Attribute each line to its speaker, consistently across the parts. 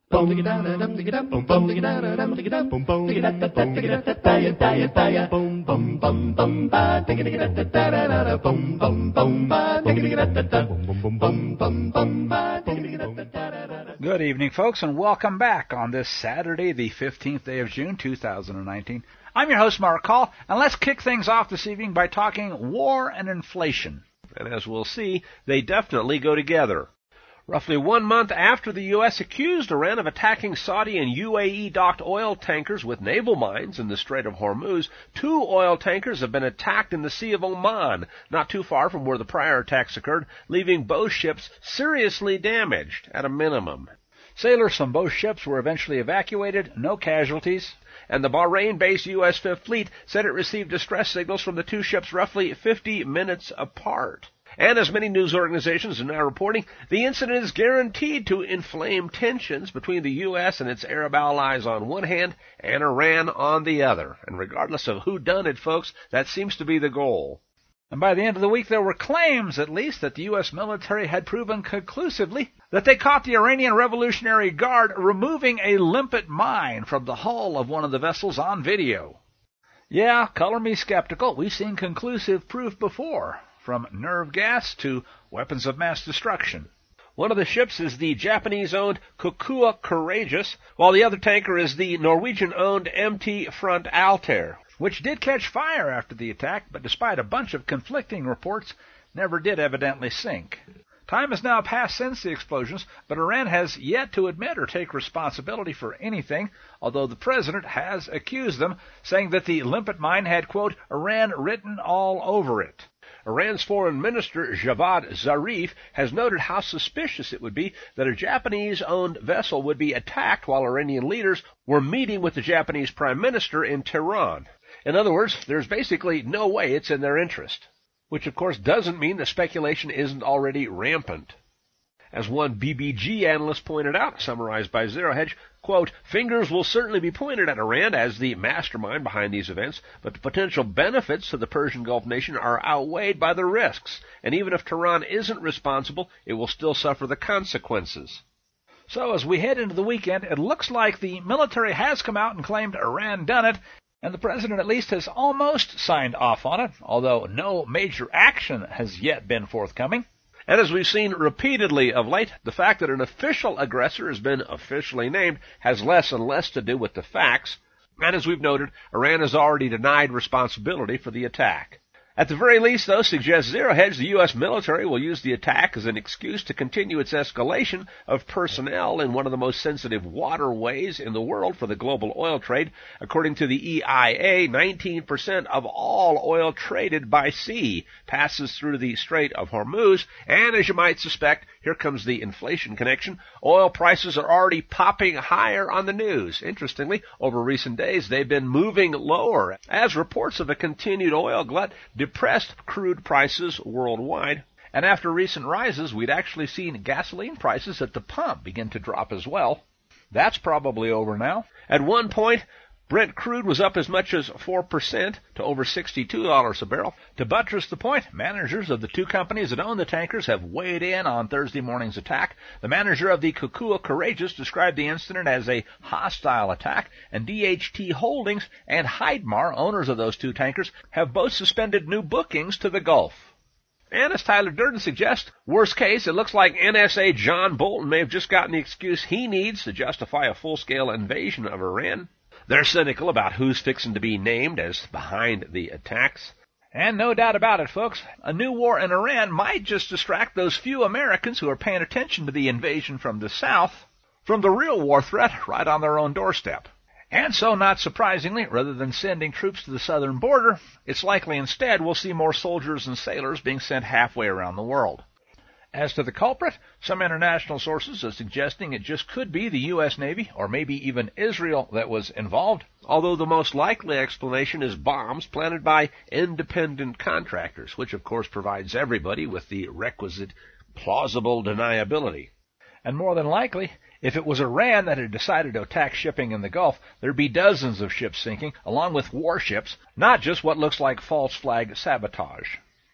Speaker 1: Good evening, folks, and welcome back on this Saturday, the 15th day of June, 2019. I'm your host, Mark Hall, and let's kick things off this evening by talking war and inflation.
Speaker 2: And as we'll see, they definitely go together. Roughly 1 month after the U.S. accused Iran of attacking Saudi and UAE-docked oil tankers with naval mines in the Strait of Hormuz, 2 oil tankers have been attacked in the Sea of Oman, not too far from where the prior attacks occurred, leaving both ships seriously damaged, at a minimum.
Speaker 1: Sailors from both ships were eventually evacuated, no casualties.
Speaker 2: And the Bahrain-based U.S. Fifth Fleet said it received distress signals from the 2 ships roughly 50 minutes apart. And as many news organizations are now reporting, the incident is guaranteed to inflame tensions between the U.S. and its Arab allies on one hand and Iran on the other. And regardless of who done it, folks, that seems to be the goal.
Speaker 1: And by the end of the week, there were claims, at least, that the U.S. military had proven conclusively that they caught the Iranian Revolutionary Guard removing a limpet mine from the hull of one of the vessels on video. Yeah, color me skeptical. We've seen conclusive proof before, from nerve gas to weapons of mass destruction.
Speaker 2: One of the ships is the Japanese-owned Kokura Courageous, while the other tanker is the Norwegian-owned MT Front Altair,
Speaker 1: which did catch fire after the attack, but despite a bunch of conflicting reports, never did evidently sink. Time has now passed since the explosions, but Iran has yet to admit or take responsibility for anything, although the president has accused them, saying that the limpet mine had, quote, Iran written all over it.
Speaker 2: Iran's foreign minister, Javad Zarif, has noted how suspicious it would be that a Japanese-owned vessel would be attacked while Iranian leaders were meeting with the Japanese prime minister in Tehran. In other words, there's basically no way it's in their interest. Which, of course, doesn't mean the speculation isn't already rampant. As one BBG analyst pointed out, summarized by Zero Hedge, quote, fingers will certainly be pointed at Iran as the mastermind behind these events, but the potential benefits to the Persian Gulf nation are outweighed by the risks, and even if Tehran isn't responsible, it will still suffer the consequences.
Speaker 1: So as we head into the weekend, it looks like the military has come out and claimed Iran done it, and the president at least has almost signed off on it, although no major action has yet been forthcoming.
Speaker 2: And as we've seen repeatedly of late, the fact that an official aggressor has been officially named has less and less to do with the facts. And as we've noted, Iran has already denied responsibility for the attack. At the very least, though, suggests Zero Hedge, the U.S. military will use the attack as an excuse to continue its escalation of personnel in one of the most sensitive waterways in the world for the global oil trade. According to the EIA, 19% of all oil traded by sea passes through the Strait of Hormuz, and as you might suspect, here comes the inflation connection. Oil prices are already popping higher on the news. Interestingly, over recent days, they've been moving lower as reports of a continued oil glut depressed crude prices worldwide.
Speaker 1: And after recent rises, we'd actually seen gasoline prices at the pump begin to drop as well. That's probably over now.
Speaker 2: At one point, Brent crude was up as much as 4% to over $62 a barrel.
Speaker 1: To buttress the point, managers of the 2 companies that own the tankers have weighed in on Thursday morning's attack. The manager of the Kokura Courageous described the incident as a hostile attack, and DHT Holdings and Heidmar, owners of those 2 tankers, have both suspended new bookings to the Gulf.
Speaker 2: And as Tyler Durden suggests, worst case, it looks like NSA John Bolton may have just gotten the excuse he needs to justify a full-scale invasion of Iran. They're cynical about who's fixing to be named as behind the attacks.
Speaker 1: And no doubt about it, folks, a new war in Iran might just distract those few Americans who are paying attention to the invasion from the south from the real war threat right on their own doorstep. And so, not surprisingly, rather than sending troops to the southern border, it's likely instead we'll see more soldiers and sailors being sent halfway around the world. As to the culprit, some international sources are suggesting it just could be the U.S. Navy, or maybe even Israel, that was involved,
Speaker 2: although the most likely explanation is bombs planted by independent contractors, which of course provides everybody with the requisite plausible deniability.
Speaker 1: And more than likely, if it was Iran that had decided to attack shipping in the Gulf, there'd be dozens of ships sinking, along with warships, not just what looks like false flag sabotage.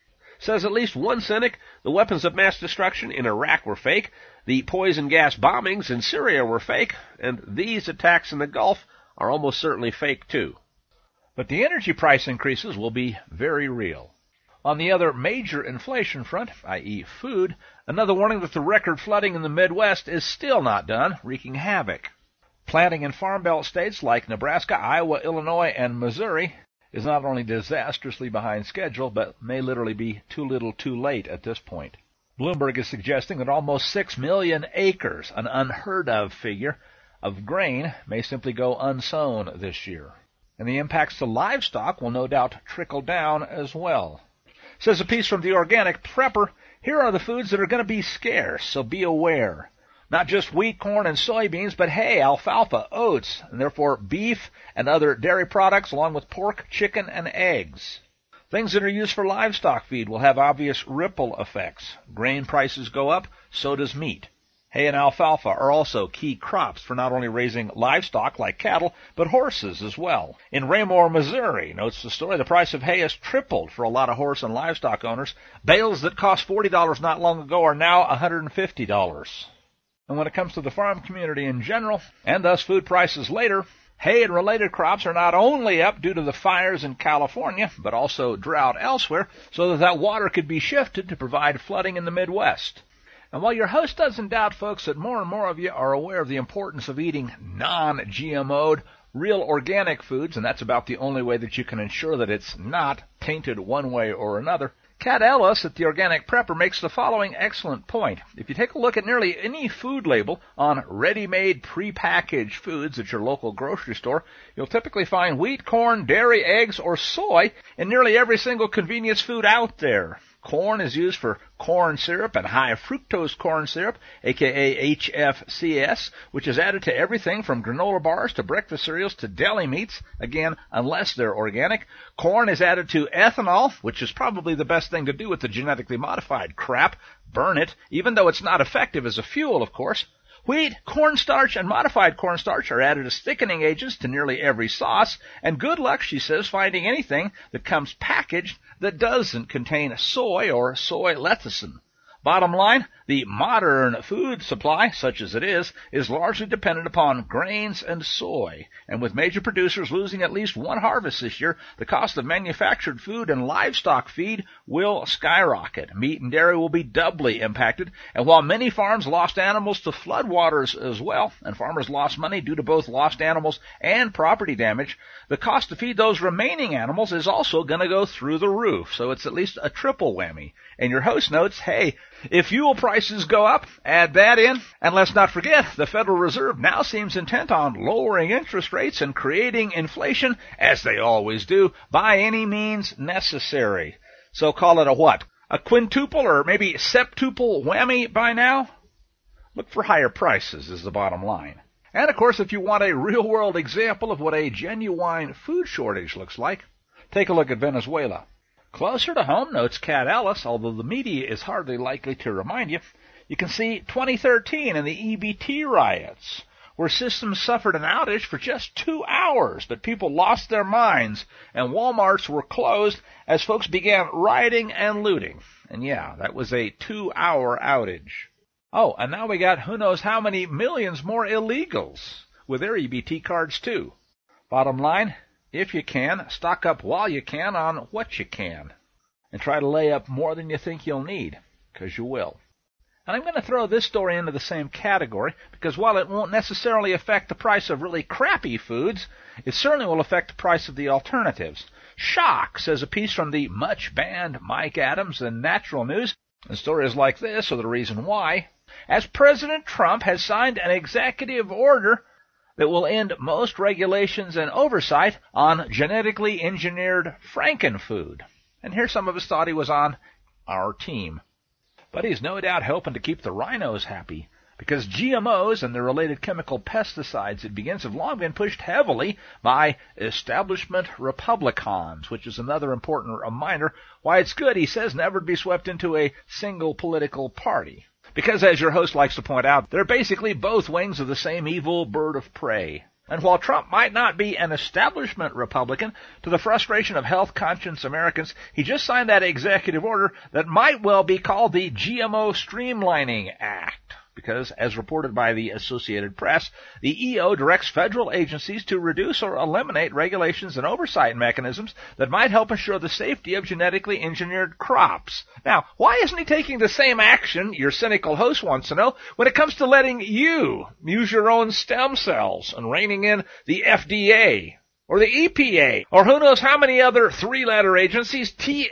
Speaker 2: Says at least one cynic, the weapons of mass destruction in Iraq were fake, the poison gas bombings in Syria were fake, and these attacks in the Gulf are almost certainly fake too.
Speaker 1: But the energy price increases will be very real. On the other major inflation front, i.e. food, another warning that the record flooding in the Midwest is still not done, wreaking havoc. Planting in Farm Belt states like Nebraska, Iowa, Illinois, and Missouri is not only disastrously behind schedule, but may literally be too little too late at this point. Bloomberg is suggesting that almost 6 million acres, an unheard-of figure, of grain may simply go unsown this year. And the impacts to livestock will no doubt trickle down as well. Says a piece from the Organic Prepper, here are the foods that are going to be scarce, so be aware. Not just wheat, corn, and soybeans, but hay, alfalfa, oats, and therefore beef and other dairy products, along with pork, chicken, and eggs. Things that are used for livestock feed will have obvious ripple effects. Grain prices go up, so does meat. Hay and alfalfa are also key crops for not only raising livestock like cattle, but horses as well. In Raymore, Missouri, notes the story, the price of hay has tripled for a lot of horse and livestock owners. Bales that cost $40 not long ago are now $150. And when it comes to the farm community in general, and thus food prices later, hay and related crops are not only up due to the fires in California, but also drought elsewhere, so that water could be shifted to provide flooding in the Midwest. And while your host doesn't doubt, folks, that more and more of you are aware of the importance of eating non-GMO'd, real organic foods, and that's about the only way that you can ensure that it's not tainted one way or another, Kat Ellis at the Organic Prepper makes the following excellent point. If you take a look at nearly any food label on ready-made, prepackaged foods at your local grocery store, you'll typically find wheat, corn, dairy, eggs, or soy in nearly every single convenience food out there. Corn is used for corn syrup and high fructose corn syrup, aka HFCS, which is added to everything from granola bars to breakfast cereals to deli meats, again, unless they're organic. Corn is added to ethanol, which is probably the best thing to do with the genetically modified crap. Burn it, even though it's not effective as a fuel, of course. Wheat, cornstarch, and modified cornstarch are added as thickening agents to nearly every sauce, and good luck, she says, finding anything that comes packaged that doesn't contain soy or soy lecithin. Bottom line, the modern food supply, such as it is largely dependent upon grains and soy. And with major producers losing at least one harvest this year, the cost of manufactured food and livestock feed will skyrocket. Meat and dairy will be doubly impacted. And while many farms lost animals to floodwaters as well, and farmers lost money due to both lost animals and property damage, the cost to feed those remaining animals is also going to go through the roof. So it's at least a triple whammy. And your host notes, hey, if fuel prices go up, add that in. And let's not forget, the Federal Reserve now seems intent on lowering interest rates and creating inflation, as they always do, by any means necessary. So call it a what? A quintuple or maybe septuple whammy by now? Look for higher prices is the bottom line. And of course, if you want a real-world example of what a genuine food shortage looks like, take a look at Venezuela. Closer to home, notes Kat Ellis, although the media is hardly likely to remind you, you can see 2013 and the EBT riots, where systems suffered an outage for just 2 hours, but people lost their minds, and Walmarts were closed as folks began rioting and looting. And yeah, that was a 2-hour outage. Oh, and now we got who knows how many millions more illegals with their EBT cards too. Bottom line, if you can, stock up while you can on what you can. And try to lay up more than you think you'll need, because you will. And I'm going to throw this story into the same category, because while it won't necessarily affect the price of really crappy foods, it certainly will affect the price of the alternatives. Shock, says a piece from the much-banned Mike Adams and Natural News. And stories like this are the reason why. As President Trump has signed an executive order that will end most regulations and oversight on genetically engineered frankenfood. And here some of us thought he was on our team. But he's no doubt hoping to keep the rhinos happy, because GMOs and their related chemical pesticides, it begins, have long been pushed heavily by establishment Republicans, which is another important reminder why it's good, he says, never to be swept into a single political party. Because, as your host likes to point out, they're basically both wings of the same evil bird of prey. And while Trump might not be an establishment Republican, to the frustration of health-conscious Americans, he just signed that executive order that might well be called the GMO Streamlining Act. Because, as reported by the Associated Press, the EO directs federal agencies to reduce or eliminate regulations and oversight mechanisms that might help ensure the safety of genetically engineered crops. Now, why isn't he taking the same action, your cynical host wants to know, when it comes to letting you use your own stem cells and reining in the FDA or the EPA or who knows how many other three-letter agencies,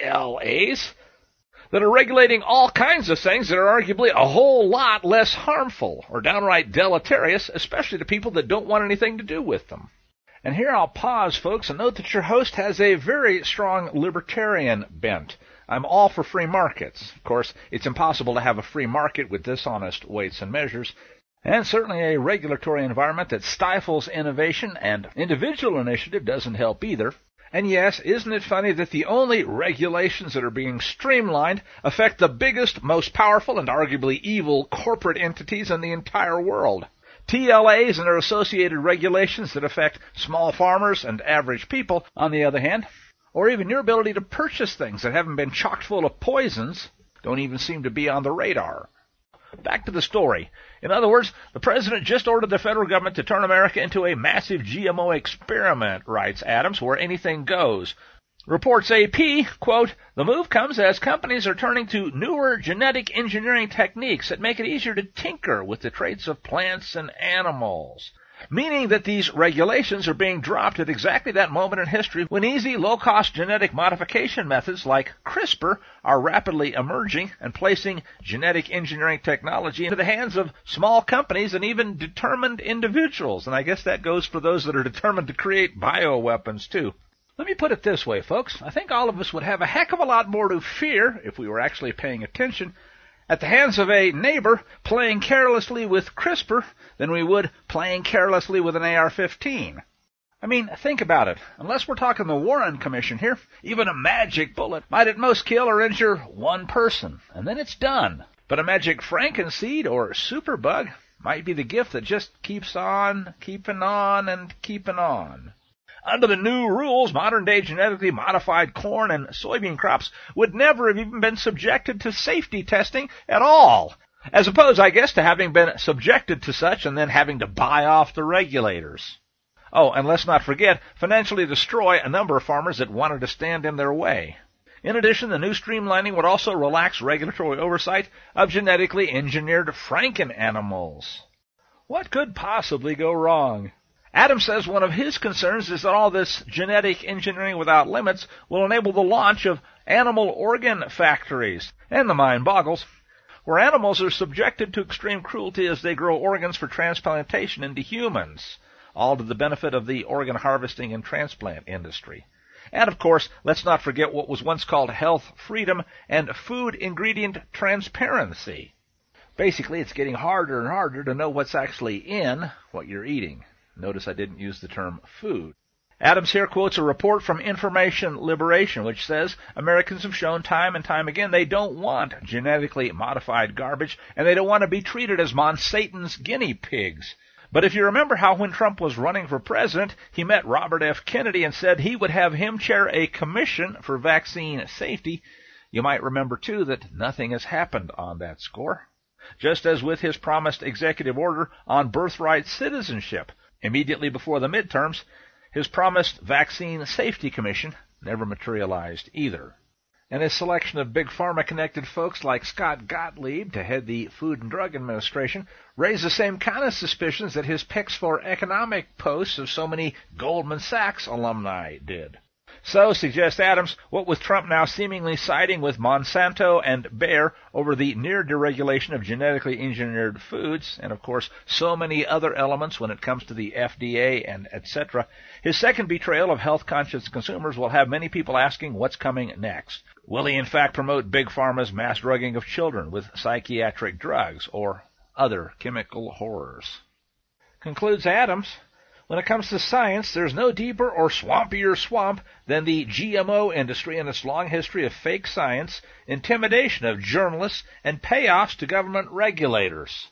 Speaker 1: TLAs, that are regulating all kinds of things that are arguably a whole lot less harmful or downright deleterious, especially to people that don't want anything to do with them. And here I'll pause, folks, and note that your host has a very strong libertarian bent. I'm all for free markets. Of course, it's impossible to have a free market with dishonest weights and measures, and certainly a regulatory environment that stifles innovation and individual initiative doesn't help either. And yes, isn't it funny that the only regulations that are being streamlined affect the biggest, most powerful, and arguably evil corporate entities in the entire world? TLAs and their associated regulations that affect small farmers and average people, on the other hand, or even your ability to purchase things that haven't been chock full of poisons, don't even seem to be on the radar. Back to the story. In other words, the president just ordered the federal government to turn America into a massive GMO experiment, writes Adams, where anything goes. Reports AP, quote, the move comes as companies are turning to newer genetic engineering techniques that make it easier to tinker with the traits of plants and animals. Meaning that these regulations are being dropped at exactly that moment in history when easy, low-cost genetic modification methods like CRISPR are rapidly emerging and placing genetic engineering technology into the hands of small companies and even determined individuals. And I guess that goes for those that are determined to create bioweapons, too. Let me put it this way, folks. I think all of us would have a heck of a lot more to fear, if we were actually paying attention, at the hands of a neighbor playing carelessly with CRISPR than we would playing carelessly with an AR-15. I mean, think about it. Unless we're talking the Warren Commission here, even a magic bullet might at most kill or injure one person, and then it's done. But a magic Frankenseed or superbug might be the gift that just keeps on, keeping on, and keeping on. Under the new rules, modern-day genetically modified corn and soybean crops would never have even been subjected to safety testing at all, as opposed, I guess, to having been subjected to such and then having to buy off the regulators. Oh, and let's not forget, financially destroy a number of farmers that wanted to stand in their way. In addition, the new streamlining would also relax regulatory oversight of genetically engineered Franken-animals. What could possibly go wrong? Adams says one of his concerns is that all this genetic engineering without limits will enable the launch of animal organ factories. And the mind boggles. Where animals are subjected to extreme cruelty as they grow organs for transplantation into humans, all to the benefit of the organ harvesting and transplant industry. And, of course, let's not forget what was once called health freedom and food ingredient transparency. Basically, it's getting harder and harder to know what's actually in what you're eating. Notice I didn't use the term food. Adams here quotes a report from Information Liberation, which says Americans have shown time and time again they don't want genetically modified garbage, and they don't want to be treated as Monsanto's guinea pigs. But if you remember how when Trump was running for president, he met Robert F. Kennedy and said he would have him chair a commission for vaccine safety, you might remember, too, that nothing has happened on that score. Just as with his promised executive order on birthright citizenship, immediately before the midterms, his promised Vaccine Safety Commission never materialized either. And his selection of big pharma-connected folks like Scott Gottlieb to head the Food and Drug Administration raised the same kind of suspicions that his picks for economic posts of so many Goldman Sachs alumni did. So, suggests Adams, what with Trump now seemingly siding with Monsanto and Bayer over the near deregulation of genetically engineered foods, and of course so many other elements when it comes to the FDA and etc., his second betrayal of health-conscious consumers will have many people asking what's coming next. Will he in fact promote Big Pharma's mass drugging of children with psychiatric drugs or other chemical horrors? Concludes Adams. When it comes to science, there's no deeper or swampier swamp than the GMO industry and its long history of fake science, intimidation of journalists, and payoffs to government regulators.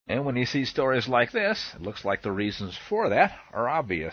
Speaker 1: And when you see stories like this, it looks like the reasons for that are obvious.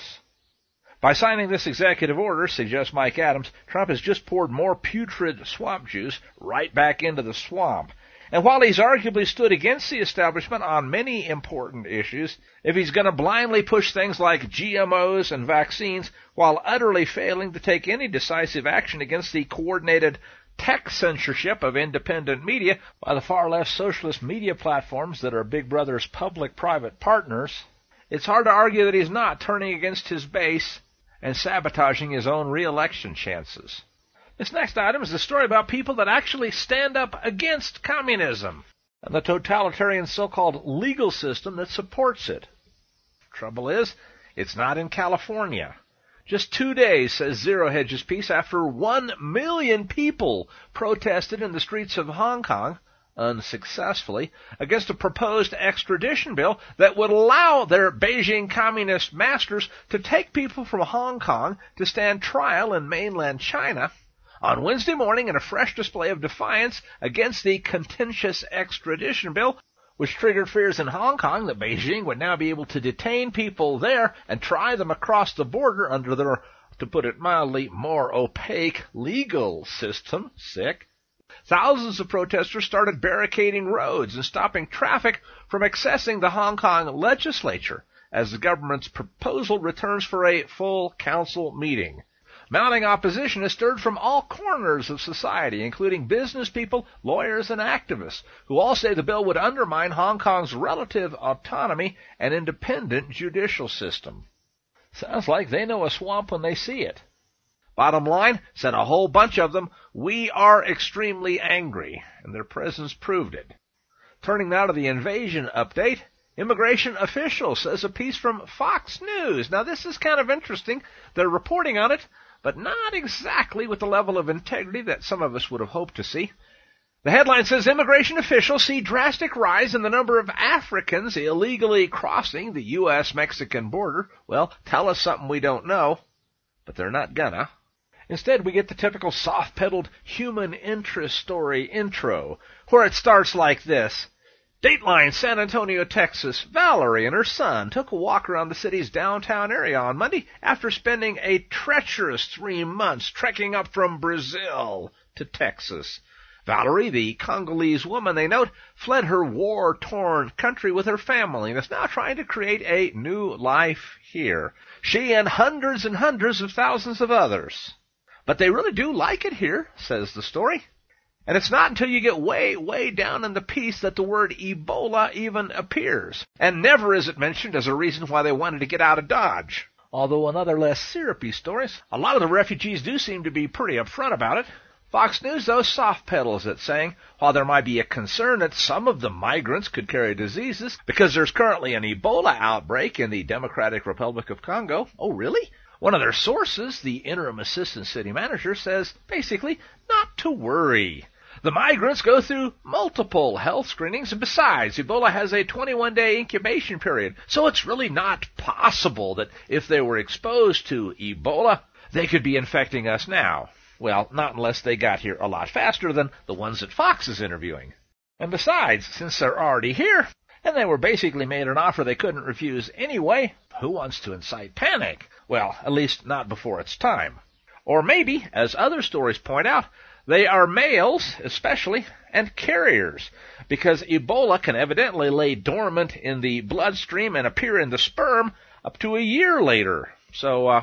Speaker 1: By signing this executive order, suggests Mike Adams, Trump has just poured more putrid swamp juice right back into the swamp. And while he's arguably stood against the establishment on many important issues, if he's going to blindly push things like GMOs and vaccines while utterly failing to take any decisive action against the coordinated tech censorship of independent media by the far-left socialist media platforms that are Big Brother's public-private partners, it's hard to argue that he's not turning against his base and sabotaging his own re-election chances. This next item is a story about people that actually stand up against communism and the totalitarian so-called legal system that supports it. Trouble is, it's not in California. Just 2 days, says Zero Hedge's piece, after 1 million people protested in the streets of Hong Kong, unsuccessfully, against a proposed extradition bill that would allow their Beijing communist masters to take people from Hong Kong to stand trial in mainland China. On Wednesday morning, in a fresh display of defiance against the contentious extradition bill, which triggered fears in Hong Kong that Beijing would now be able to detain people there and try them across the border under their, to put it mildly, more opaque legal system. Sick. Thousands of protesters started barricading roads and stopping traffic from accessing the Hong Kong legislature as the government's proposal returns for a full council meeting. Mounting opposition has stirred from all corners of society, including business people, lawyers, and activists, who all say the bill would undermine Hong Kong's relative autonomy and independent judicial system. Sounds like they know a swamp when they see it. Bottom line, said a whole bunch of them, we are extremely angry, and their presence proved it. Turning now to the invasion update, immigration official says a piece from Fox News. Now this is kind of interesting. They're reporting on it, but not exactly with the level of integrity that some of us would have hoped to see. The headline says, immigration officials see drastic rise in the number of Africans illegally crossing the U.S.-Mexican border. Well, tell us something we don't know, but they're not gonna. Instead, we get the typical soft-pedaled human interest story intro, where it starts like this. Dateline, San Antonio, Texas. Valerie and her son took a walk around the city's downtown area on Monday after spending a treacherous 3 months trekking up from Brazil to Texas. Valerie, the Congolese woman, they note, fled her war-torn country with her family and is now trying to create a new life here. She and hundreds of thousands of others. But they really do like it here, says the story. And it's not until you get way, way down in the piece that the word Ebola even appears. And never is it mentioned as a reason why they wanted to get out of Dodge. Although in other less syrupy stories, a lot of the refugees do seem to be pretty upfront about it. Fox News, though, soft pedals it, saying, while there might be a concern that some of the migrants could carry diseases because there's currently an Ebola outbreak in the Democratic Republic of Congo. Oh, really? One of their sources, the interim assistant city manager, says, basically, not to worry. The migrants go through multiple health screenings, and besides, Ebola has a 21-day incubation period, so it's really not possible that if they were exposed to Ebola, they could be infecting us now. Well, not unless they got here a lot faster than the ones that Fox is interviewing. And besides, since they're already here, and they were basically made an offer they couldn't refuse anyway, who wants to incite panic? Well, at least not before it's time. Or maybe, as other stories point out, they are males, especially, and carriers, because Ebola can evidently lay dormant in the bloodstream and appear in the sperm up to a year later. So,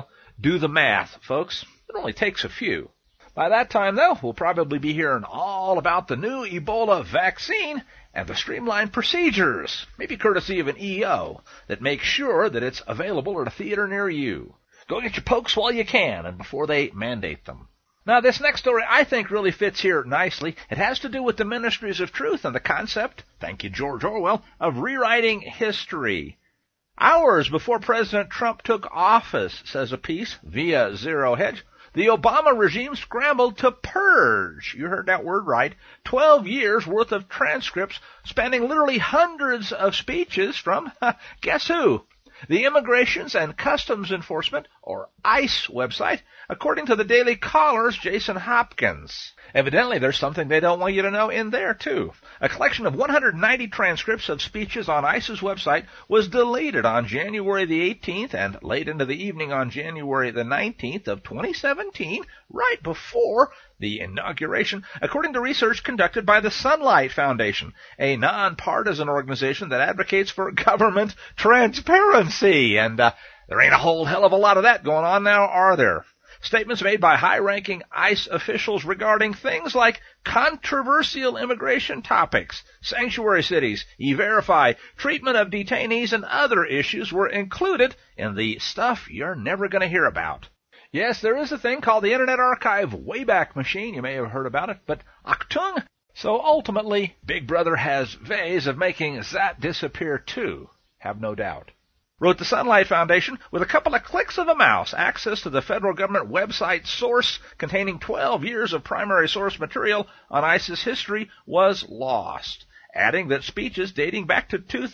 Speaker 1: do the math, folks. It only takes a few. By that time, though, we'll probably be hearing all about the new Ebola vaccine and the streamlined procedures, maybe courtesy of an EO, that makes sure that it's available at a theater near you. Go get your pokes while you can and before they mandate them. Now, this next story I think really fits here nicely. It has to do with the Ministries of Truth and the concept, thank you George Orwell, of rewriting history. Hours before President Trump took office, says a piece via Zero Hedge, the Obama regime scrambled to purge, you heard that word right, 12 years worth of transcripts spanning literally hundreds of speeches from, guess who? the Immigrations and Customs Enforcement, or ICE, website, according to the Daily Caller's Jason Hopkins. Evidently, there's something they don't want you to know in there, too. A collection of 190 transcripts of speeches on ICE's website was deleted on January the 18th and late into the evening on January the 19th of 2017, right before the inauguration, according to research conducted by the Sunlight Foundation, a nonpartisan organization that advocates for government transparency. And there ain't a whole hell of a lot of that going on now, are there? Statements made by high-ranking ICE officials regarding things like controversial immigration topics, sanctuary cities, E-Verify, treatment of detainees, and other issues were included in the stuff you're never going to hear about. Yes, there is a thing called the Internet Archive Wayback Machine. You may have heard about it, but Achtung! So ultimately, Big Brother has ways of making that disappear too, have no doubt. Wrote the Sunlight Foundation, with a couple of clicks of a mouse, access to the federal government website source containing 12 years of primary source material on ICE's history was lost, adding that speeches dating back to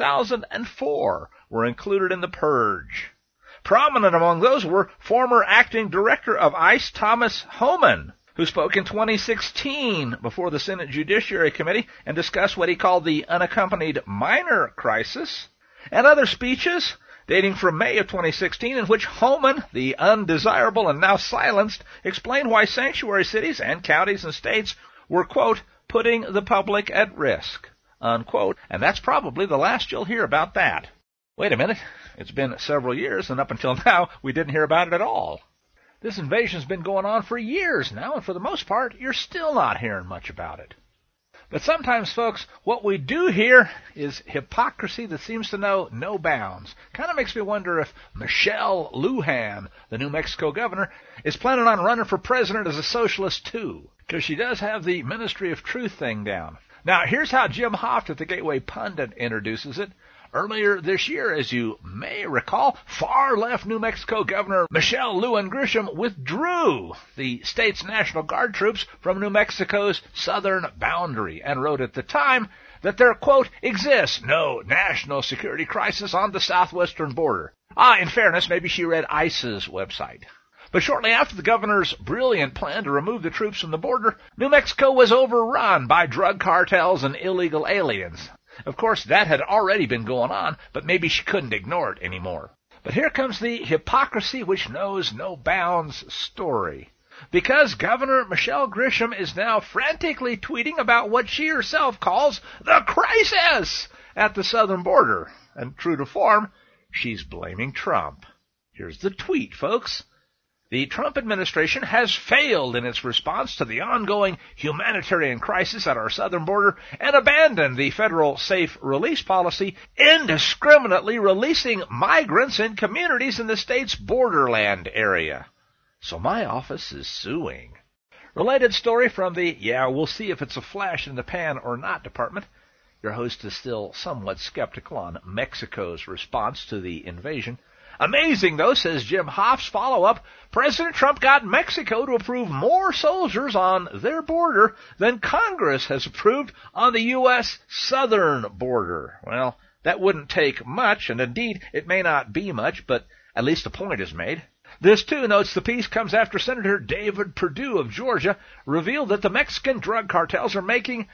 Speaker 1: 2004 were included in the purge. Prominent among those were former acting director of ICE Thomas Homan, who spoke in 2016 before the Senate Judiciary Committee and discussed what he called the unaccompanied minor crisis, and other speeches dating from May of 2016, in which Homan, the undesirable and now silenced, explained why sanctuary cities and counties and states were, quote, putting the public at risk, unquote, and that's probably the last you'll hear about that. Wait a minute, it's been several years, and up until now, we didn't hear about it at all. This invasion's been going on for years now, and for the most part, you're still not hearing much about it. But sometimes, folks, what we do hear is hypocrisy that seems to know no bounds. Kind of makes me wonder if Michelle Lujan, the New Mexico governor, is planning on running for president as a socialist too, because she does have the Ministry of Truth thing down. Now, here's how Jim Hoft at the Gateway Pundit introduces it. Earlier this year, as you may recall, far-left New Mexico Governor Michelle Lujan Grisham withdrew the state's National Guard troops from New Mexico's southern boundary and wrote at the time that there, quote, exists no national security crisis on the southwestern border. In fairness, maybe she read ICE's website. But shortly after the governor's brilliant plan to remove the troops from the border, New Mexico was overrun by drug cartels and illegal aliens. Of course, that had already been going on, but maybe she couldn't ignore it anymore. But here comes the hypocrisy which knows no bounds story. Because Governor Michelle Grisham is now frantically tweeting about what she herself calls the crisis at the southern border. And true to form, she's blaming Trump. Here's the tweet, folks. The Trump administration has failed in its response to the ongoing humanitarian crisis at our southern border and abandoned the federal safe release policy, indiscriminately releasing migrants in communities in the state's borderland area. So my office is suing. Related story from the, we'll see if it's a flash in the pan or not department. Your host is still somewhat skeptical on Mexico's response to the invasion. Amazing, though, says Jim Hoft's follow-up, President Trump got Mexico to approve more soldiers on their border than Congress has approved on the U.S. southern border. Well, that wouldn't take much, and indeed, it may not be much, but at least a point is made. This, too, notes the piece comes after Senator David Perdue of Georgia revealed that the Mexican drug cartels are making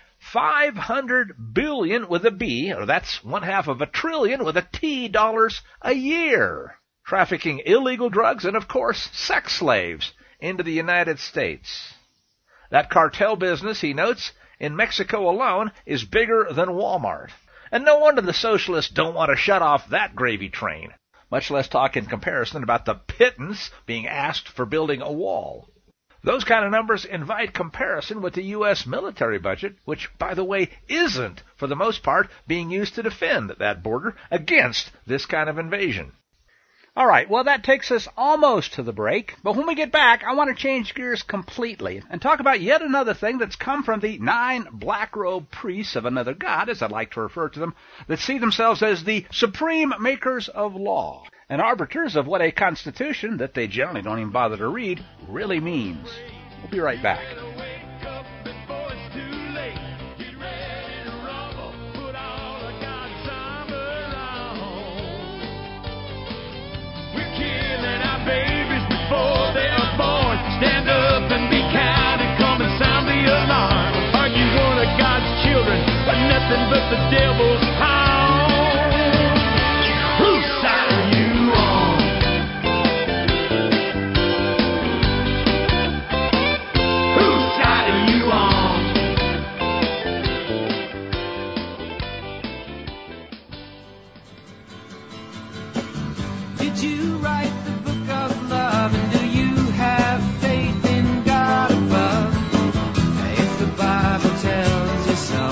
Speaker 1: $500 billion with a B, or that's $1/2 of $1 trillion with a T dollars a year, trafficking illegal drugs and, of course, sex slaves into the United States. That cartel business, he notes, in Mexico alone is bigger than Walmart. And no wonder the socialists don't want to shut off that gravy train, much less talk in comparison about the pittance being asked for building a wall. Those kind of numbers invite comparison with the U.S. military budget, which, by the way, isn't, for the most part, being used to defend that border against this kind of invasion. All right, well, that takes us almost to the break. But when we get back, I want to change gears completely and talk about yet another thing that's come from the 9 black-robed priests of another god, as I'd like to refer to them, that see themselves as the supreme makers of law and arbiters of what a constitution that they generally don't even bother to read really means. We'll be right back.
Speaker 3: nothing but the devil's pound. Whose side are you on? Whose side are you on? Did you write the book of love, and do you have faith in God above? If the Bible tells you so,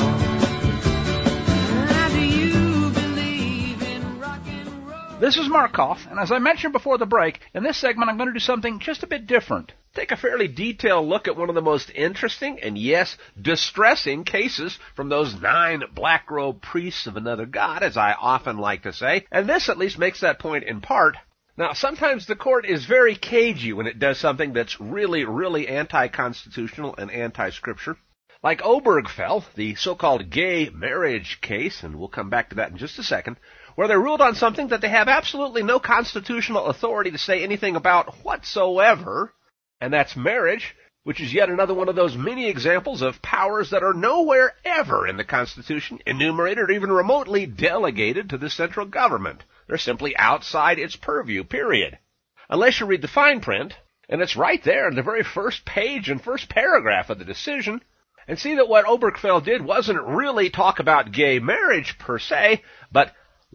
Speaker 3: do you believe in rock and roll?
Speaker 1: This is Markoff, and as I mentioned before the break, in this segment I'm going to do something just a bit different.
Speaker 2: Take a fairly detailed look at one of the most interesting and, yes, distressing cases from those 9 black-robed priests of another god, as I often like to say, and this at least makes that point in part. Now, sometimes the court is very cagey when it does something that's really, really anti-constitutional and anti-scripture. Like Obergefell, the so-called gay marriage case, and we'll come back to that in just a second, where they ruled on something that they have absolutely no constitutional authority to say anything about whatsoever, and that's marriage, which is yet another one of those many examples of powers that are nowhere ever in the Constitution enumerated or even remotely delegated to the central government. They're simply outside its purview, period. Unless you read the fine print, and it's right there in the very first page and first paragraph of the decision, and see that what Obergefell did wasn't really talk about gay marriage per se, but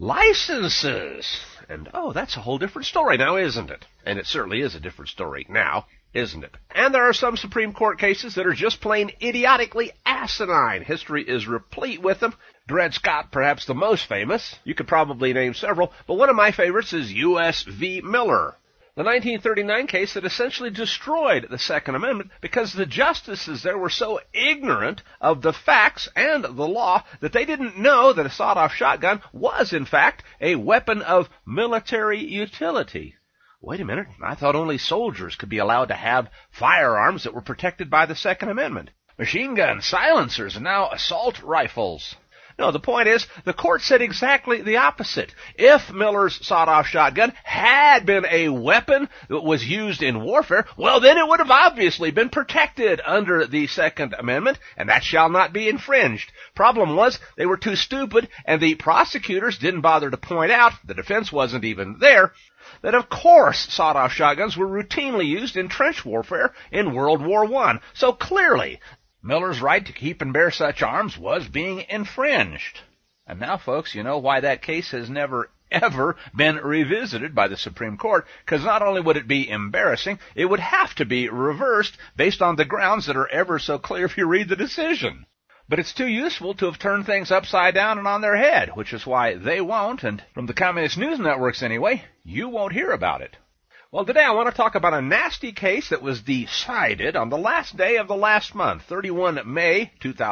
Speaker 2: licenses. And, oh, that's a whole different story now, isn't it? And it certainly is a different story now, isn't it? And there are some Supreme Court cases that are just plain idiotically asinine. History is replete with them. Dred Scott, perhaps the most famous. You could probably name several, but one of my favorites is U.S. v. Miller, the 1939 case that essentially destroyed the Second Amendment because the justices there were so ignorant of the facts and the law that they didn't know that a sawed-off shotgun was, in fact, a weapon of military utility. Wait a minute, I thought only soldiers could be allowed to have firearms that were protected by the Second Amendment. Machine guns, silencers, and now assault rifles. No, the point is, the court said exactly the opposite. If Miller's sawed-off shotgun had been a weapon that was used in warfare, well, then it would have obviously been protected under the Second Amendment, and that shall not be infringed. Problem was, they were too stupid, and the prosecutors didn't bother to point out, the defense wasn't even there, that of course sawed-off shotguns were routinely used in trench warfare in World War I. So clearly, Miller's right to keep and bear such arms was being infringed. And now, folks, you know why that case has never, ever been revisited by the Supreme Court, because not only would it be embarrassing, it would have to be reversed based on the grounds that are ever so clear if you read the decision. But it's too useful to have turned things upside down and on their head, which is why they won't, and from the communist news networks anyway, you won't hear about it. Well, today I want to talk about a nasty case that was decided on the last day of the last month, 31 May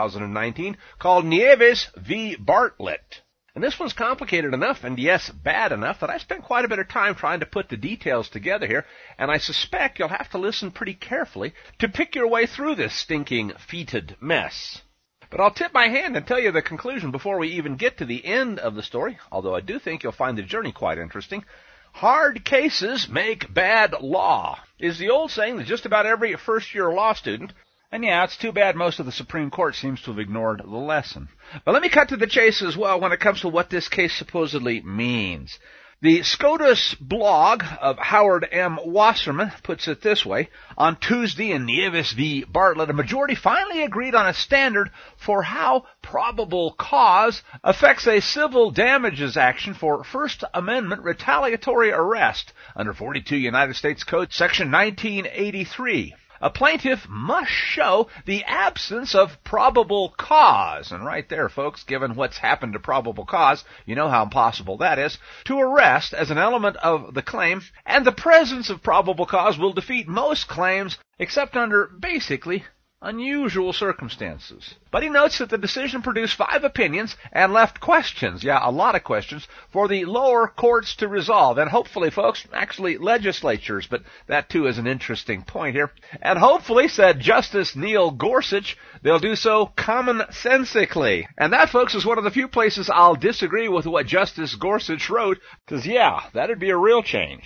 Speaker 2: 2019, called Nieves v. Bartlett. And this one's complicated enough, and yes, bad enough, that I spent quite a bit of time trying to put the details together here, and I suspect you'll have to listen pretty carefully to pick your way through this stinking, fetid mess. But I'll tip my hand and tell you the conclusion before we even get to the end of the story, although I do think you'll find the journey quite interesting. Hard cases make bad law, is the old saying that just about every first-year law student, and yeah, it's too bad most of the Supreme Court seems to have ignored the lesson. But let me cut to the chase as well when it comes to what this case supposedly means. The SCOTUS blog of Howard M. Wasserman puts it this way. On Tuesday in Nieves v. Bartlett, a majority finally agreed on a standard for how probable cause affects a civil damages action for First Amendment retaliatory arrest under 42 United States Code, Section 1983. A plaintiff must show the absence of probable cause, and right there, folks, given what's happened to probable cause, you know how impossible that is, to arrest as an element of the claim, and the presence of probable cause will defeat most claims except under, basically, unusual circumstances. But he notes that the decision produced 5 opinions and left questions, a lot of questions, for the lower courts to resolve. And hopefully, folks, actually legislatures, but that too is an interesting point here. And hopefully, said Justice Neil Gorsuch, they'll do so commonsensically. And that, folks, is one of the few places I'll disagree with what Justice Gorsuch wrote, because that'd be a real change.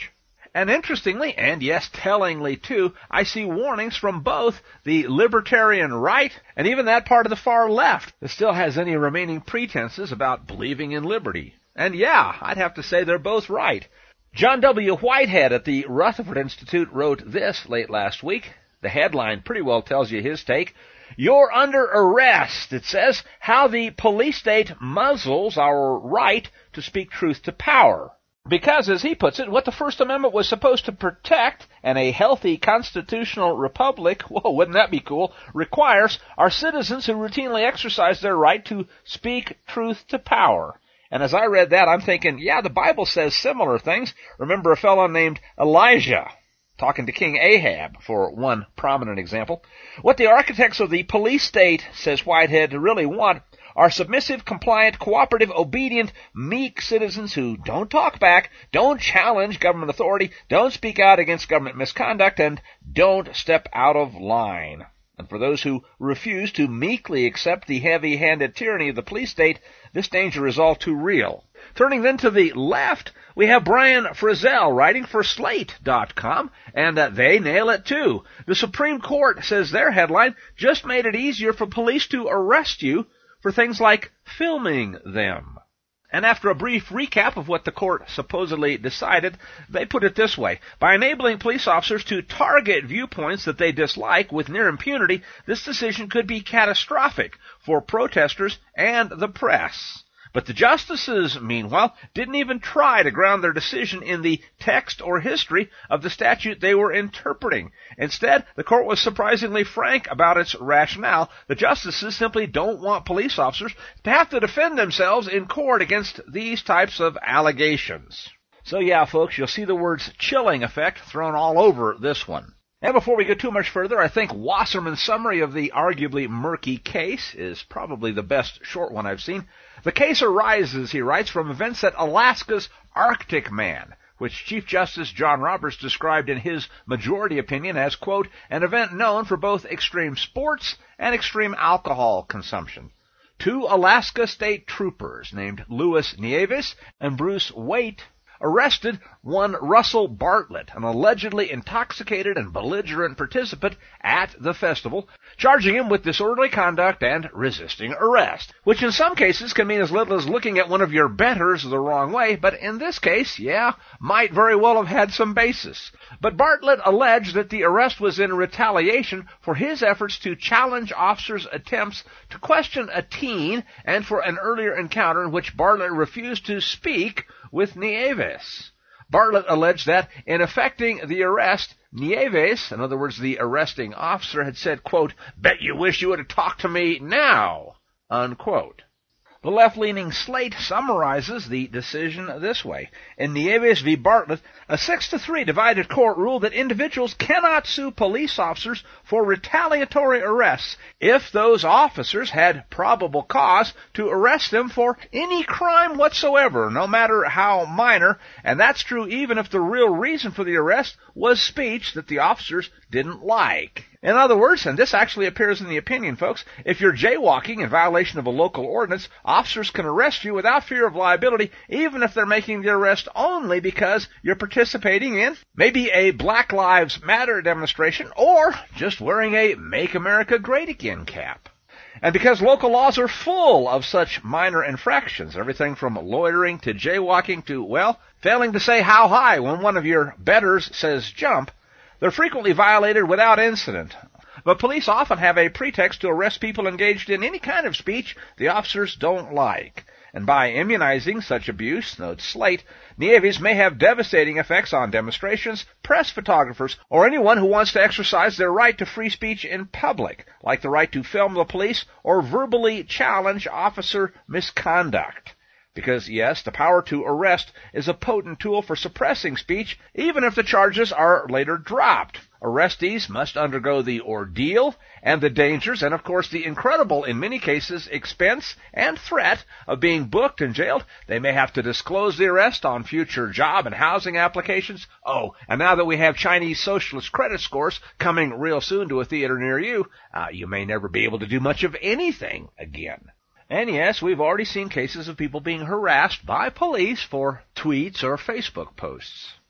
Speaker 1: And interestingly, and yes, tellingly too, I see warnings from both the libertarian right and even that part of the far left that still has any remaining pretenses about believing in liberty. And yeah, I'd have to say they're both right. John W. Whitehead at the Rutherford Institute wrote this late last week. The headline pretty well tells you his take. You're under arrest, it says, how the police state muzzles our right to speak truth to power. Because, as he puts it, what the First Amendment was supposed to protect and a healthy constitutional republic, whoa, wouldn't that be cool, requires are citizens who routinely exercise their right to speak truth to power. And as I read that, I'm thinking, yeah, the Bible says similar things. Remember a fellow named Elijah talking to King Ahab, for one prominent example. What the architects of the police state, says Whitehead, really want are submissive, compliant, cooperative, obedient, meek citizens who don't talk back, don't challenge government authority, don't speak out against government misconduct, and don't step out of line. And for those who refuse to meekly accept the heavy-handed tyranny of the police state, this danger is all too real. Turning then to the left, we have Brian Frizzell writing for Slate.com, and they nail it too. The Supreme Court, says their headline, just made it easier for police to arrest you for things like filming them. And after a brief recap of what the court supposedly decided, they put it this way. By enabling police officers to target viewpoints that they dislike with near impunity, this decision could be catastrophic for protesters and the press. But the justices, meanwhile, didn't even try to ground their decision in the text or history of the statute they were interpreting. Instead, the court was surprisingly frank about its rationale. The justices simply don't want police officers to have to defend themselves in court against these types of allegations. So yeah, folks, you'll see the words chilling effect thrown all over this one. And before we go too much further, I think Wasserman's summary of the arguably murky case is probably the best short one I've seen. The case arises, he writes, from events at Alaska's Arctic Man, which Chief Justice John Roberts described in his majority opinion as, quote, an event known for both extreme sports and extreme alcohol consumption. Two Alaska state troopers named Louis Nieves and Bruce Waite arrested one Russell Bartlett, an allegedly intoxicated and belligerent participant at the festival, charging him with disorderly conduct and resisting arrest, which in some cases can mean as little as looking at one of your betters the wrong way, but in this case, yeah, might very well have had some basis. But Bartlett alleged that the arrest was in retaliation for his efforts to challenge officers' attempts to question a teen and for an earlier encounter in which Bartlett refused to speak with Nieves. Bartlett alleged that in effecting the arrest, Nieves, in other words, the arresting officer, had said, quote, bet you wish you would have talked to me now, unquote. The left-leaning Slate summarizes the decision this way. In Nieves v. Bartlett, a 6-3 divided court ruled that individuals cannot sue police officers for retaliatory arrests if those officers had probable cause to arrest them for any crime whatsoever, no matter how minor, and that's true even if the real reason for the arrest was speech that the officers didn't like. In other words, and this actually appears in the opinion, folks, if you're jaywalking in violation of a local ordinance, officers can arrest you without fear of liability, even if they're making the arrest only because you're participating in maybe a Black Lives Matter demonstration or just wearing a Make America Great Again cap. And because local laws are full of such minor infractions, everything from loitering to jaywalking to, well, failing to say how high when one of your betters says jump, they're frequently violated without incident. But police often have a pretext to arrest people engaged in any kind of speech the officers don't like. And by immunizing such abuse, notes Slate, Nieves may have devastating effects on demonstrations, press photographers, or anyone who wants to exercise their right to free speech in public, like the right to film the police or verbally challenge officer misconduct. Because, yes, the power to arrest is a potent tool for suppressing speech, even if the charges are later dropped. Arrestees must undergo the ordeal and the dangers and, of course, the incredible, in many cases, expense and threat of being booked and jailed. They may have to disclose the arrest on future job and housing applications. Oh, and now that we have Chinese socialist credit scores coming real soon to a theater near you, you may never be able to do much of anything again. And yes, we've already seen cases of people being harassed by police for tweets or Facebook posts.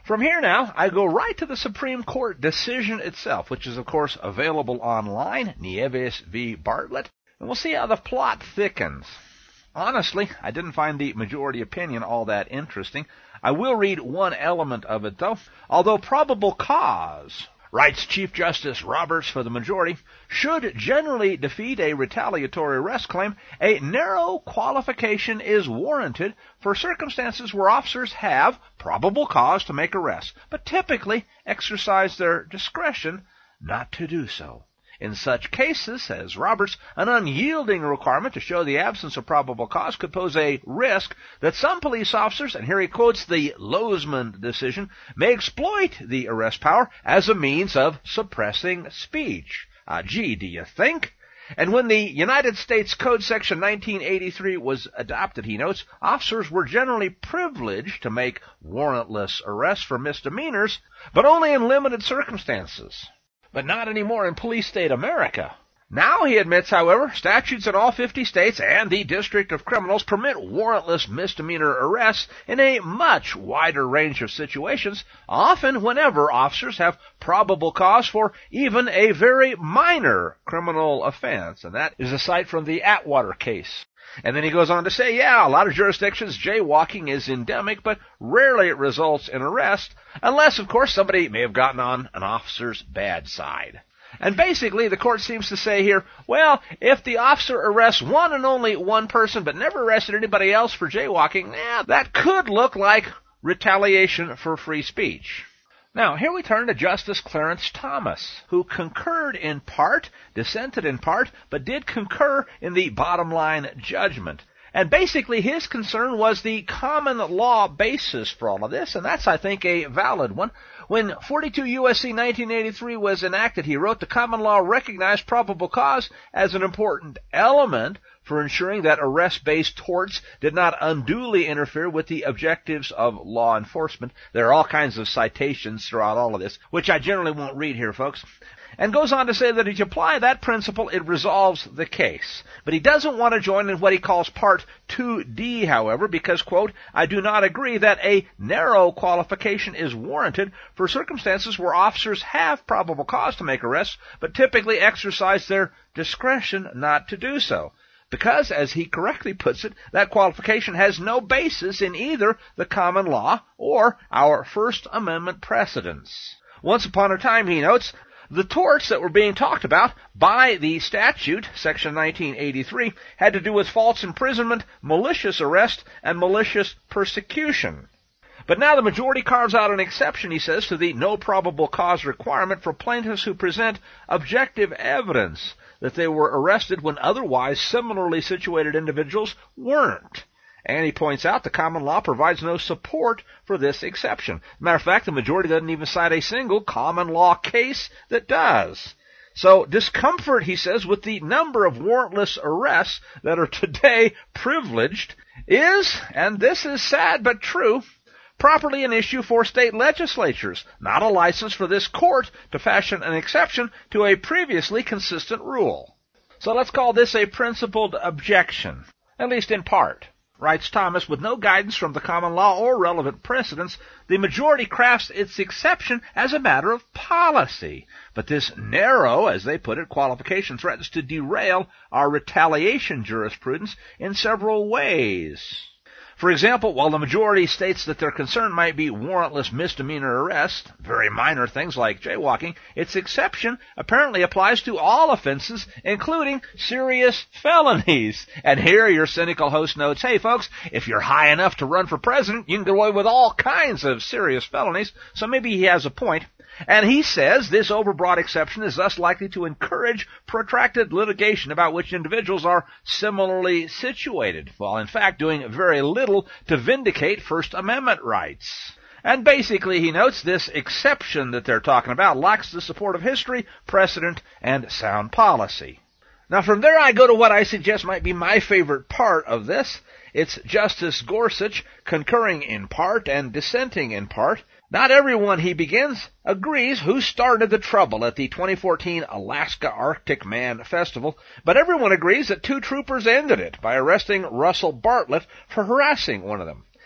Speaker 1: From here now, I go right to the Supreme Court decision itself, which is, of course, available online, Nieves v. Bartlett, and we'll see how the plot thickens. Honestly, I didn't find the majority opinion all that interesting. I will read one element of it, though. Although probable cause, writes Chief Justice Roberts for the majority, should generally defeat a retaliatory arrest claim, a narrow qualification is warranted for circumstances where officers have probable cause to make arrests, but typically exercise their discretion not to do so. In such cases, says Roberts, an unyielding requirement to show the absence of probable cause could pose a risk that some police officers, and here he quotes the Lozman decision, may exploit the arrest power as a means of suppressing speech. Gee, do you think? And when the United States Code Section 1983 was adopted, he notes, officers were generally privileged to make warrantless arrests for misdemeanors, but only in limited circumstances. But not anymore in police state America. Now, he admits, however, statutes in all 50 states and the District of Criminals permit warrantless misdemeanor arrests in a much wider range of situations, often whenever officers have probable cause for even a very minor criminal offense. And that is a cite from the Atwater case. And then he goes on to say, yeah, a lot of jurisdictions, jaywalking is endemic, but rarely it results in arrest, unless, of course, somebody may have gotten on an officer's bad side. And basically, the court seems to say here, well, if the officer arrests one and only one person, but never arrested anybody else for jaywalking, that could look like retaliation for free speech. Now, here we turn to Justice Clarence Thomas, who concurred in part, dissented in part, but did concur in the bottom line judgment. And basically his concern was the common law basis for all of this, and that's, I think, a valid one. When 42 U.S.C. 1983 was enacted, he wrote, the common law recognized probable cause as an important element for ensuring that arrest-based torts did not unduly interfere with the objectives of law enforcement. There are all kinds of citations throughout all of this, which I generally won't read here, folks. And goes on to say that if you apply that principle, it resolves the case. But he doesn't want to join in what he calls Part 2D, however, because, quote, I do not agree that a narrow qualification is warranted for circumstances where officers have probable cause to make arrests, but typically exercise their discretion not to do so. Because, as he correctly puts it, that qualification has no basis in either the common law or our First Amendment precedents. Once upon a time, he notes, the torts that were being talked about by the statute, Section 1983, had to do with false imprisonment, malicious arrest, and malicious persecution. But now the majority carves out an exception, he says, to the no probable cause requirement for plaintiffs who present objective evidence that they were arrested when otherwise similarly situated individuals weren't. And he points out the common law provides no support for this exception. Matter of fact, the majority doesn't even cite a single common law case that does. So discomfort, he says, with the number of warrantless arrests that are today privileged is, and this is sad but true, properly an issue for state legislatures, not a license for this court to fashion an exception to a previously consistent rule. So let's call this a principled objection, at least in part. Writes Thomas, with no guidance from the common law or relevant precedents, the majority crafts its exception as a matter of policy. But this narrow, as they put it, qualification threatens to derail our retaliation jurisprudence in several ways. For example, while the majority states that their concern might be warrantless misdemeanor arrests, very minor things like jaywalking, its exception apparently applies to all offenses, including serious felonies. And here your cynical host notes, hey folks, if you're high enough to run for president, you can get away with all kinds of serious felonies, so maybe he has a point. And he says this overbroad exception is thus likely to encourage protracted litigation about which individuals are similarly situated, while in fact doing very little to vindicate First Amendment rights. And basically, he notes, this exception that they're talking about lacks the support of history, precedent, and sound policy. Now from there I go to what I suggest might be my favorite part of this. It's Justice Gorsuch concurring in part and dissenting in part. Not everyone, he begins, agrees who started the trouble at the 2014 Alaska Arctic Man Festival, but everyone agrees that two troopers ended it by arresting Russell Bartlett for harassing one of them.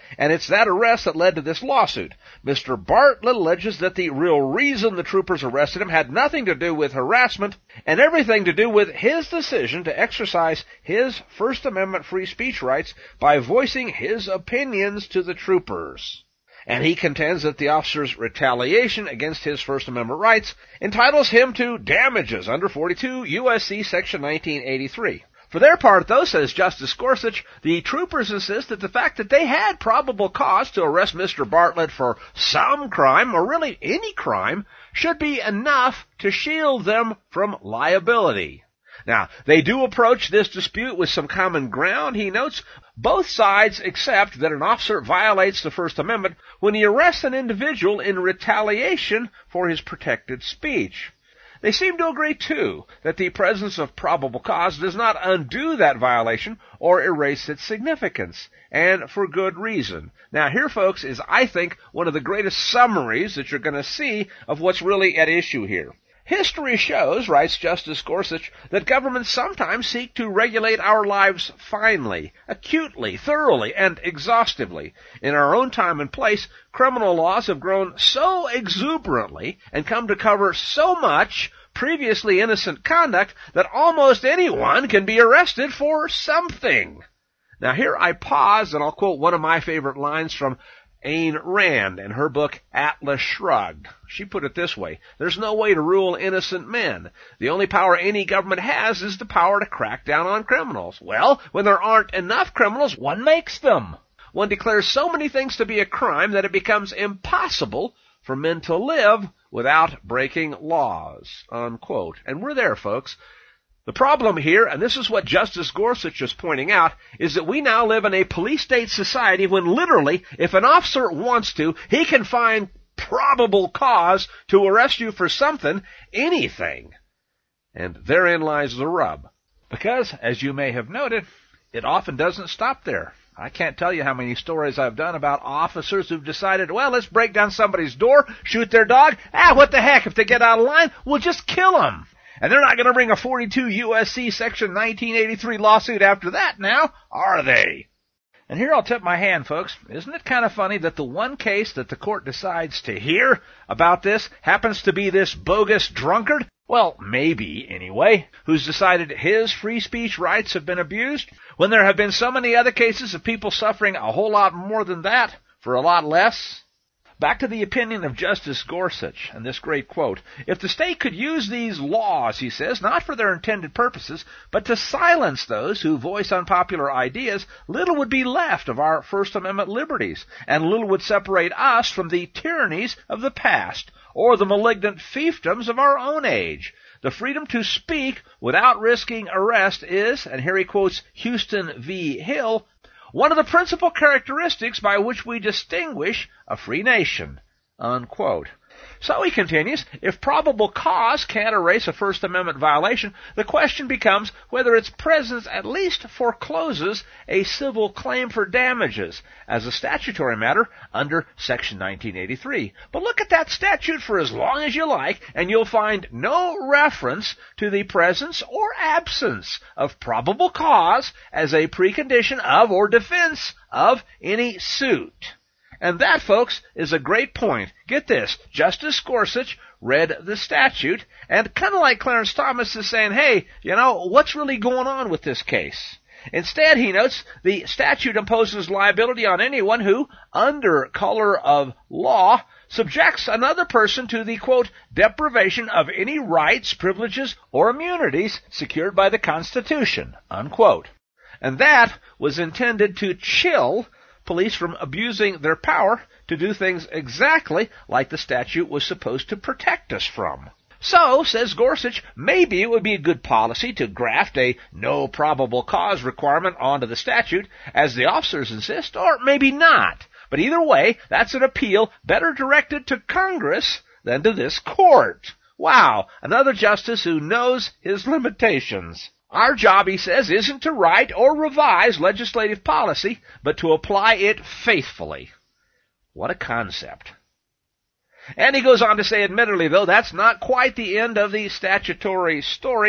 Speaker 2: and it's that arrest that led to this lawsuit. Mr. Bartlett alleges that the real reason the troopers arrested him had nothing to do with harassment and everything to do with his decision to exercise his First Amendment free speech rights by voicing his opinions to the troopers. And he contends that the officer's retaliation against his First Amendment rights entitles him to damages under 42 U.S.C. Section 1983. For their part, though, says Justice Gorsuch, the troopers insist that the fact that they had probable cause to arrest Mr. Bartlett for some crime, or really any crime, should be enough to shield them from liability. Now, they do approach this dispute with some common ground, he notes. Both sides accept that an officer violates the First Amendment when he arrests an individual in retaliation for his protected speech. They seem to agree, too, that the presence of probable cause does not undo that violation or erase its significance, and for good reason. Now, here, folks, is, I think, one of the greatest summaries that you're going to see of what's really at issue here. History shows, writes Justice Gorsuch, that governments sometimes seek to regulate our lives finely, acutely, thoroughly, and exhaustively. In our own time and place, criminal laws have grown so exuberantly and come to cover so much previously innocent conduct that almost anyone can be arrested for something. Now here I pause and I'll quote one of my favorite lines from Ayn Rand in her book Atlas Shrugged. She put it this way: there's no way to rule innocent men. The only power any government has is the power to crack down on criminals. Well, when there aren't enough criminals, one makes them. One declares so many things to be a crime that it becomes impossible for men to live without breaking laws, unquote. And we're there, folks. The problem here, and this is what Justice Gorsuch is pointing out, is that we now live in a police-state society when literally, if an officer wants to, he can find probable cause to arrest you for something, anything. And therein lies the rub. Because, as you may have noted, it often doesn't stop there. I can't tell you how many stories I've done about officers who've decided, well, let's break down somebody's door, shoot their dog. What the heck, if they get out of line, we'll just kill them. And they're not going to bring a 42 U.S.C. Section 1983 lawsuit after that now, are they? And here I'll tip my hand, folks. Isn't it kind of funny that the one case that the court decides to hear about this happens to be this bogus drunkard? Well, maybe, anyway, who's decided his free speech rights have been abused, when there have been so many other cases of people suffering a whole lot more than that for a lot less? Back to the opinion of Justice Gorsuch, and this great quote: if the state could use these laws, he says, not for their intended purposes, but to silence those who voice unpopular ideas, little would be left of our First Amendment liberties, and little would separate us from the tyrannies of the past, or the malignant fiefdoms of our own age. The freedom to speak without risking arrest is, and here he quotes Houston v. Hill, one of the principal characteristics by which we distinguish a free nation, unquote. So he continues, if probable cause can't erase a First Amendment violation, the question becomes whether its presence at least forecloses a civil claim for damages as a statutory matter under Section 1983. But look at that statute for as long as you like, and you'll find no reference to the presence or absence of probable cause as a precondition of or defense of any suit. And that, folks, is a great point. Get this, Justice Gorsuch read the statute, and kind of like Clarence Thomas is saying, hey, what's really going on with this case? Instead, he notes, the statute imposes liability on anyone who, under color of law, subjects another person to the, quote, deprivation of any rights, privileges, or immunities secured by the Constitution, unquote. And that was intended to chill police from abusing their power to do things exactly like the statute was supposed to protect us from. So, says Gorsuch, maybe it would be a good policy to graft a no probable cause requirement onto the statute, as the officers insist, or maybe not. But either way, that's an appeal better directed to Congress than to this court. Wow, another justice who knows his limitations. Our job, he says, isn't to write or revise legislative policy, but to apply it faithfully. What a concept. And he goes on to say, admittedly, though, that's not quite the end of the statutory story.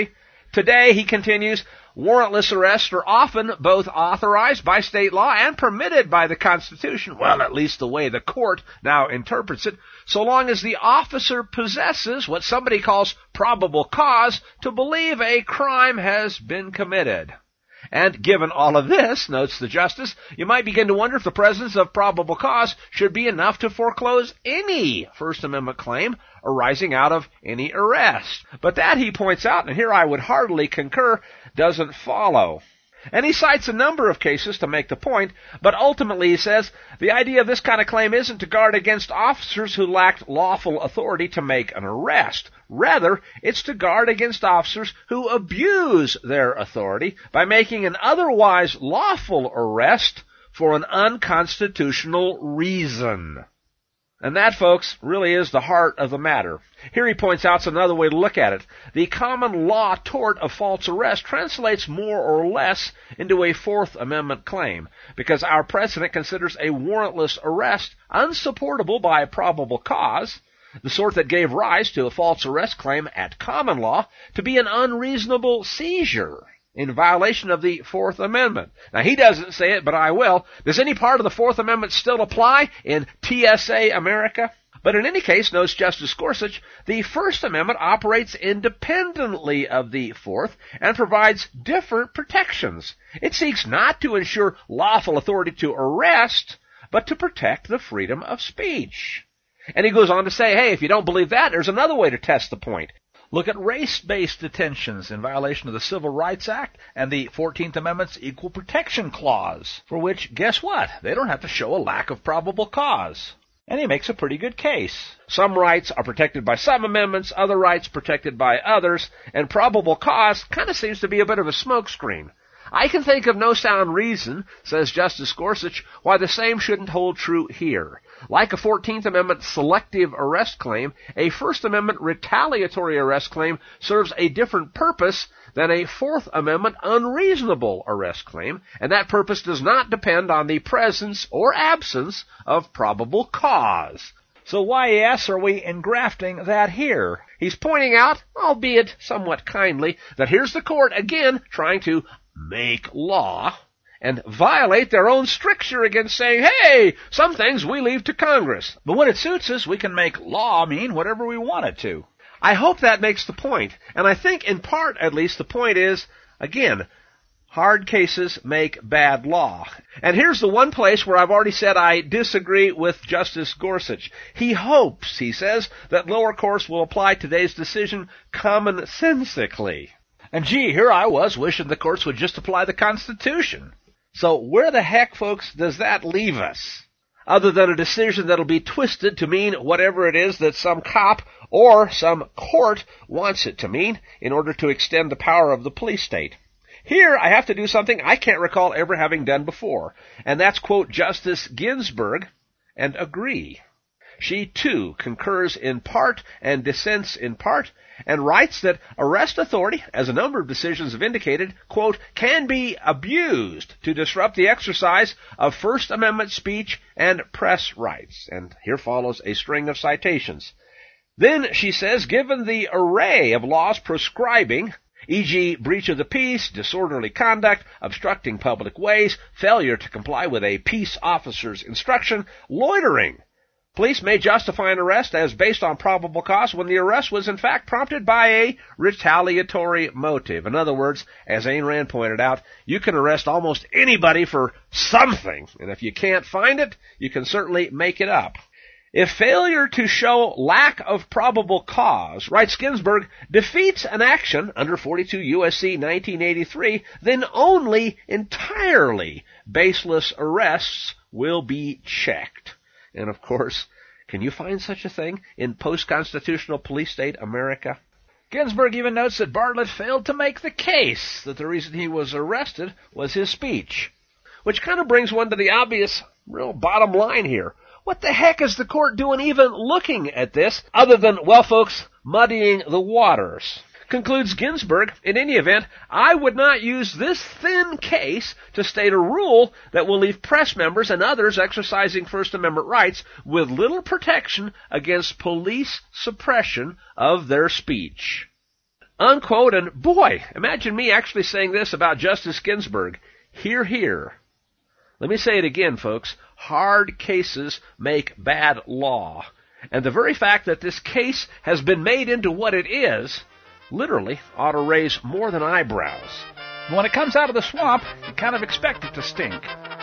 Speaker 2: Today, he continues, warrantless arrests are often both authorized by state law and permitted by the Constitution, well, at least the way the court now interprets it, so long as the officer possesses what somebody calls probable cause to believe a crime has been committed. And given all of this, notes the justice, you might begin to wonder if the presence of probable cause should be enough to foreclose any First Amendment claim arising out of any arrest. But that, he points out, and here I would heartily concur, doesn't follow. And he cites a number of cases to make the point, but ultimately he says the idea of this kind of claim isn't to guard against officers who lacked lawful authority to make an arrest. Rather, it's to guard against officers who abuse their authority by making an otherwise lawful arrest for an unconstitutional reason. And that, folks, really is the heart of the matter. Here he points out another way to look at it. The common law tort of false arrest translates more or less into a Fourth Amendment claim, because our precedent considers a warrantless arrest unsupportable by probable cause, the sort that gave rise to a false arrest claim at common law, to be an unreasonable seizure in violation of the Fourth Amendment. Now, he doesn't say it, but I will. Does any part of the Fourth Amendment still apply in TSA America? But in any case, notes Justice Gorsuch, the First Amendment operates independently of the Fourth and provides different protections. It seeks not to ensure lawful authority to arrest, but to protect the freedom of speech. And he goes on to say, hey, if you don't believe that, there's another way to test the point. Look at race-based detentions in violation of the Civil Rights Act and the 14th Amendment's Equal Protection Clause, for which, guess what? They don't have to show a lack of probable cause. And he makes a pretty good case. Some rights are protected by some amendments, other rights protected by others, and probable cause kind of seems to be a bit of a smokescreen. I can think of no sound reason, says Justice Gorsuch, why the same shouldn't hold true here. Like a 14th Amendment selective arrest claim, a First Amendment retaliatory arrest claim serves a different purpose than a Fourth Amendment unreasonable arrest claim, and that purpose does not depend on the presence or absence of probable cause. So why, yes, are we engrafting that here? He's pointing out, albeit somewhat kindly, that here's the court again trying to make law and violate their own stricture against saying, hey, some things we leave to Congress.
Speaker 1: But when it suits us, we can make law mean whatever we want it to.
Speaker 2: I hope that makes the point. And I think in part, at least, the point is, again, hard cases make bad law. And here's the one place where I've already said I disagree with Justice Gorsuch. He hopes, he says, that lower courts will apply today's decision commonsensically.
Speaker 1: And gee, here I was wishing the courts would just apply the Constitution.
Speaker 2: So where the heck, folks, does that leave us? Other than a decision that'll be twisted to mean whatever it is that some cop or some court wants it to mean in order to extend the power of the police state. Here I have to do something I can't recall ever having done before, and that's quote Justice Ginsburg and agree. She, too, concurs in part and dissents in part, and writes that arrest authority, as a number of decisions have indicated, quote, can be abused to disrupt the exercise of First Amendment speech and press rights. And here follows a string of citations. Then, she says, given the array of laws prescribing, e.g., breach of the peace, disorderly conduct, obstructing public ways, failure to comply with a peace officer's instruction, loitering, police may justify an arrest as based on probable cause when the arrest was in fact prompted by a retaliatory motive. In other words, as Ayn Rand pointed out, you can arrest almost anybody for something, and if you can't find it, you can certainly make it up. If failure to show lack of probable cause, writes Ginsburg, defeats an action under 42 U.S.C. 1983, then only entirely baseless arrests will be checked. And of course, can you find such a thing in post-constitutional police state America?
Speaker 1: Ginsburg even notes that Bartlett failed to make the case that the reason he was arrested was his speech.
Speaker 2: Which kind of brings one to the obvious, real bottom line here. What the heck is the court doing even looking at this, other than, well, folks, muddying the waters? Concludes Ginsburg, in any event, I would not use this thin case to state a rule that will leave press members and others exercising First Amendment rights with little protection against police suppression of their speech. unquote. And boy, imagine me actually saying this about Justice Ginsburg. Hear, hear. Let me say it again, folks. Hard cases make bad law. And the very fact that this case has been made into what it is, literally ought to raise more than eyebrows.
Speaker 1: When it comes out of the swamp, you kind of expect it to stink.